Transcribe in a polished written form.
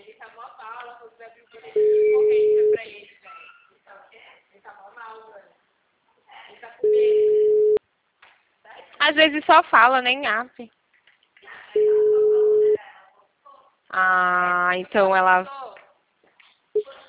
Ele tá mó mal, ela falou que vai abrir o boletim de ocorrência pra ele, velho. Ele tá mó mal, velho. Ele tá com medo. Às vezes só fala, nem abre. Ah, então ela